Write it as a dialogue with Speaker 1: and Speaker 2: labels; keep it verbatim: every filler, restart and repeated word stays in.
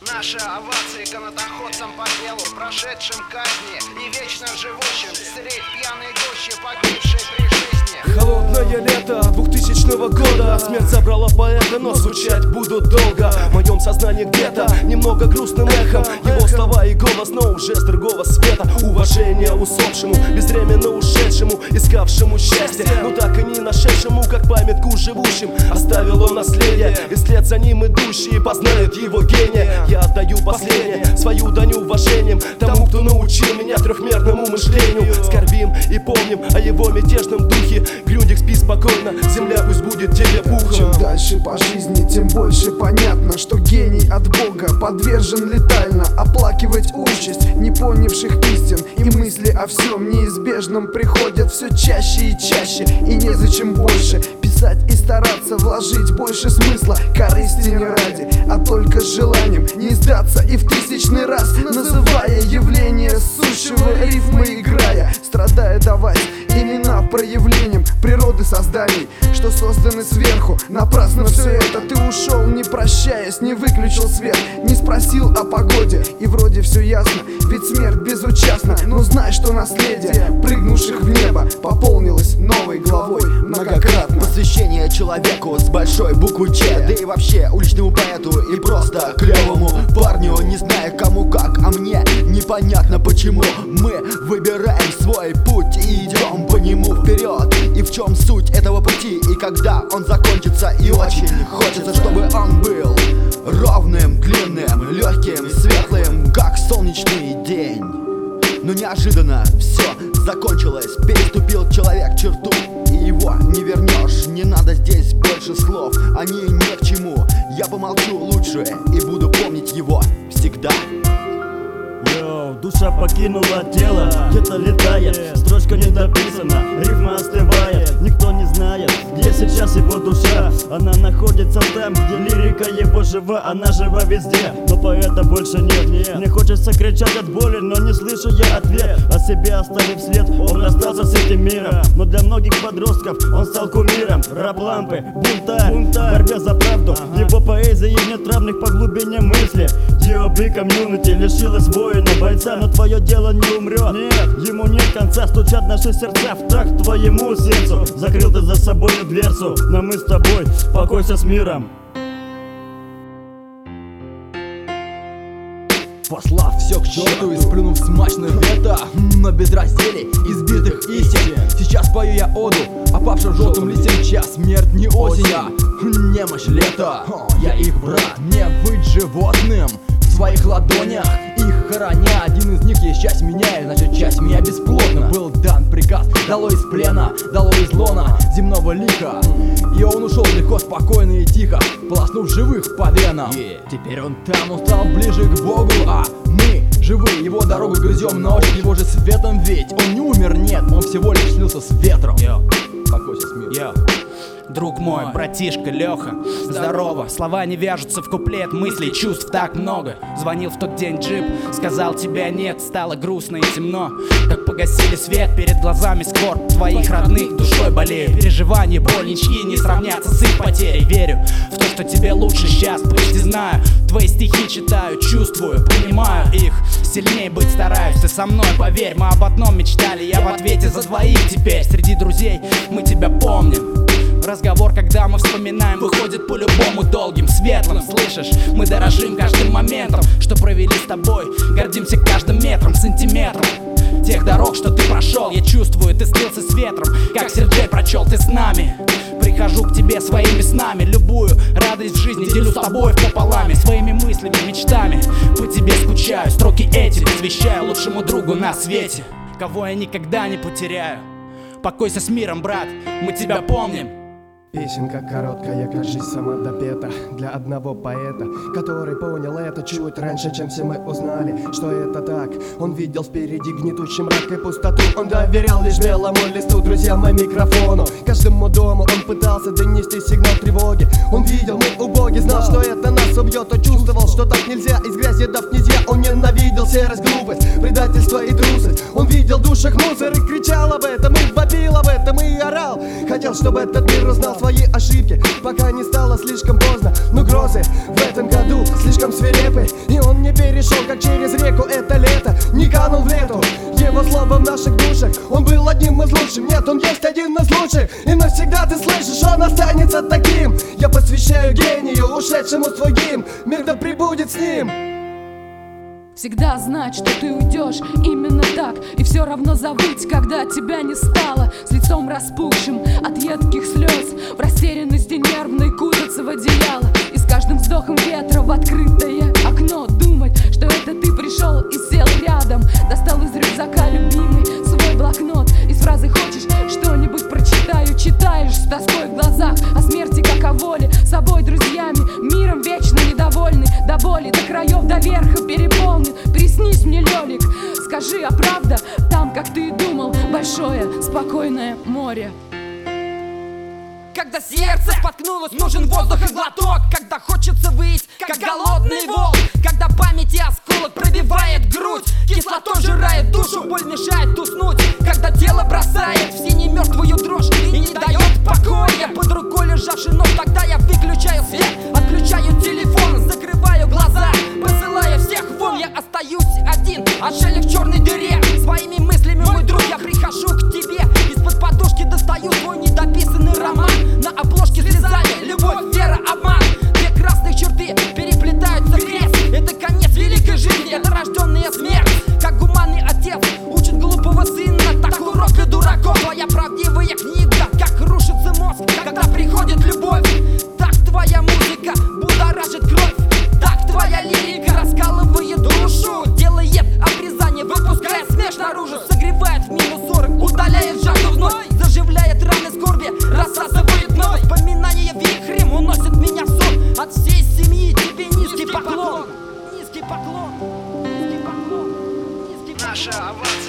Speaker 1: Наши овации канатоходцам по делу, прошедшим казни и вечно живущим средь пьяной гущи, погибшей при жизни.
Speaker 2: Холодное лето двухтысячного года. Смерть забрала поэта, но звучать будут долго. В моем сознании где-то немного грустным эхом его слова и голос, но уже с другого света. Уважение усопшему, безвременно ушедшему, искавшему счастье, но так и не нашедшему, как памятку живущим. Оставил он наследие, и вслед за ним идущие познают его гения. Я отдаю последнее, свою дань уважением тому, кто научил меня трехмерному мышлению. Скорбим и помним о его мятежном духе. Грюндик, спи спокойно, земля пусть будет тебе пухом.
Speaker 3: Чем дальше по жизни, тем больше понятно, что гений от Бога подвержен летально оплакивать участь непонявших истин. И мысли о всем неизбежном приходят все чаще и чаще, и незачем больше писать и стараться вложить больше смысла корысти не ради, а только с желанием не сдаться и в тысячный раз называя явление сущего, рифмы играя, страдая давать имена проявлением природы созданий, что созданы сверху. Напрасно все это, ты ушел не прощаясь, не выключил свет, не спросил о погоде, и вроде все ясно, ведь смерть безучастна. Но знай, что наследие прыгнувших в небо пополнилось новой главой многократно.
Speaker 4: Посвящение человеку с большой буквы Ч, да и вообще уличному поэту и просто клевому парню. Не зная кому как, а мне непонятно почему мы выбираем свой путь и идем по нему вперед. И в чем суть этого пути, и когда он закончится. И очень хочется, чтобы он был ровным, длинным, легким, светлым, как солнечный день. Но неожиданно все закончилось, переступил человек черту, и его не вернешь. Не надо здесь больше слов, они ни к чему. Я помолчу лучше и буду помнить его всегда.
Speaker 5: Йоу, душа покинула тело, где-то летает, строчка не дописана, рифма остывает. Никто не знает, где сейчас его душа. Она находится там, где лирика его жива. Она жива везде, но поэта больше нет. Мне хочется кричать от боли, но не слышу я ответ. О себе оставив след, он расстался с этим миром. Но для многих подростков он стал кумиром. Рап-лампы, бунтарь, в борьбе за правду. Его поэзии нет равных по глубине мысли. ди о би комьюнити лишилась воина, бойца, но твое дело не умрет. Нет, ему нет конца, стучат наши сердца в такт твоему сердцу. Закрыл ты за собой дверцу, но мы с тобой, покойся с миром.
Speaker 6: Послав все к черту и сплюнув смачную лето на безразделе избитых истин. Сейчас пою я оду опавшим желтым листьям. Час, смерть не осень, а немощь лета. Я их брат, не быть животным в своих ладонях, их храня. Один из них есть часть меня, и значит часть меня бесплотна. Был дан приказ, дало из плена, дало из лона земного лика, и он ушел легко, спокойно и тихо, полоснув живых по венам. yeah. Теперь он там, он стал ближе к Богу, а мы живые его дорогу грызем ночь его же светом. Ведь он не умер, нет, он всего лишь слился с ветром.
Speaker 7: Йо.
Speaker 6: Покойся с миром.
Speaker 7: Йо. Друг мой, братишка Леха, здорово. Слова не вяжутся в куплет, мыслей, чувств так много. Звонил в тот день джип, сказал тебя нет. Стало грустно и темно, так погасили свет. Перед глазами скорбь твоих родных, душой болею. Переживания, боль, ничьи не сравнятся с их потерей. Верю в то, что тебе лучше сейчас, почти знаю. Твои стихи читаю, чувствую, понимаю их. Сильнее быть стараюсь, ты со мной, поверь. Мы об одном мечтали, я в ответе за двоих теперь. Среди друзей мы тебя помним. Разговор, когда мы вспоминаем, выходит по-любому долгим, светлым. Слышишь, мы дорожим каждым моментом, что провели с тобой. Гордимся каждым метром, сантиметром тех дорог, что ты прошел. Я чувствую, ты слился с ветром, как Серджей прочел, ты с нами. Прихожу к тебе своими снами, любую радость в жизни делю с тобой пополам. Своими мыслями, мечтами по тебе скучаю. Строки эти посвящаю лучшему другу на свете, кого я никогда не потеряю. Покойся с миром, брат, мы тебя помним.
Speaker 2: Песенка короткая, кажись, сама допета для одного поэта, который понял это чуть раньше, чем все мы узнали, что это так. Он видел впереди гнетущий мрак и пустоту. Он доверял лишь белому листу, друзьям и микрофону. Каждому дому он пытался донести сигнал тревоги. Он видел, мы убоги, знал, что это нас убьет. Он чувствовал, что так нельзя, из грязи до князья. Он ненавидел серость, глупость, предательство и трусость. Он видел в душах мусор и кричал об этом, и вопил об этом, и орал. Хотел, чтобы этот мир узнал свои ошибки, пока не стало слишком поздно. Но грозно слезы в этом году слишком свирепы, и он не перешел, как через реку это лето, не канул в лету. Его слово в наших душах, он был одним из лучших. Нет, он есть один из лучших, и навсегда ты слышишь, он останется таким. Я посвящаю гению, ушедшему в свой гимн, мир да пребудет с ним.
Speaker 8: Всегда знать, что ты уйдешь именно так, и все равно забыть, когда тебя не стало. С лицом распухшим от едких слез, в растерянности нервной кутаться в одеяло, и с каждым вздохом ветра в открытое окно думать, что это ты пришел и сел рядом. Достал из рюкзака любимый свой блокнот, и с фразы «хочешь что-нибудь прочитаю?» читаешь с тоской в глазах о смерти как о воле, собой, друзьями, миром вечно недовольный, до боли, до краев, до верха переполнен. Приснись мне, Лёлик, скажи, а правда там, как ты и думал, большое спокойное море?
Speaker 9: Когда сердце споткнулось, нужен воздух и глоток. Когда хочется выйти, как голодный волк. Когда памяти осколок пробивает грудь, кислотой жирает душу, боль мешает уснуть. Когда тело бросает в сине мертвую дрожь и не дает покоя под рукой лежавший нож, тогда я выключаю свет, отключаю телефон, закрываю глаза, посылая всех вон. Я остаюсь один, отшельник в черной дыре. Своими мыслями, мой друг, я прихожу к тебе. Из-под подушки достаю свой недописанный роман. На обложке слезами любовь, вера, обман. Две красных черты переплетаются в крест. Это конец великой жизни, это рожденная смерть. Как гуманный отец учит глупого сына, так урок для дураков. Твоя правдивая книга, как рушится мозг, когда приходит любовь. Так твоя музыка будоражит кровь, так твоя лирика раскалывает душу, делает обрезание, выпуская смех наружу, согревает в минус сорок, удаляет жажду вновь, заживляет раны скорби, рассасывает вновь. Воспоминания вихрем уносят меня в сон. От всей семьи тебе низкий поклон, низкий поклон, низкий поклон, низкий поклон.
Speaker 1: Наша овация